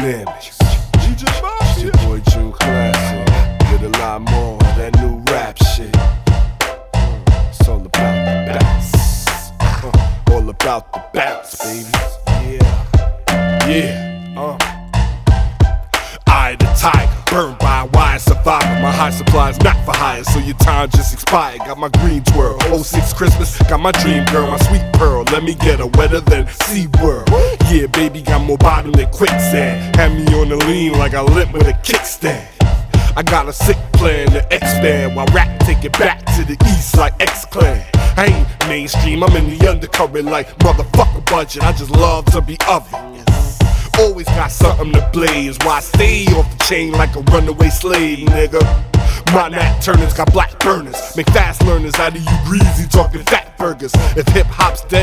dynamics. It's your boy June Classic with a lot more of that new rap shit. It's all about the bounce. All about the bounce, baby. Yeah. I the tiger, burned by a wire survivor. My high supply's not for hire, so your time just expired. Got my green twirl, 06 Christmas. Got my dream girl, my sweet pearl. Let me get her wetter than SeaWorld. Yeah, baby, got more bottom than quicksand. Had me on the lean like I limp with a kickstand. I got a sick plan to expand, while rap take it back to the east like X-Clan. I ain't mainstream, I'm in the undercurrent like motherfucker budget. I just love to be of it. Always got something to blaze, why I stay off the chain like a runaway slave, nigga. My Nat Turners got black burners, make fast learners out of you greasy talking fat burgers. If hip hop's dead,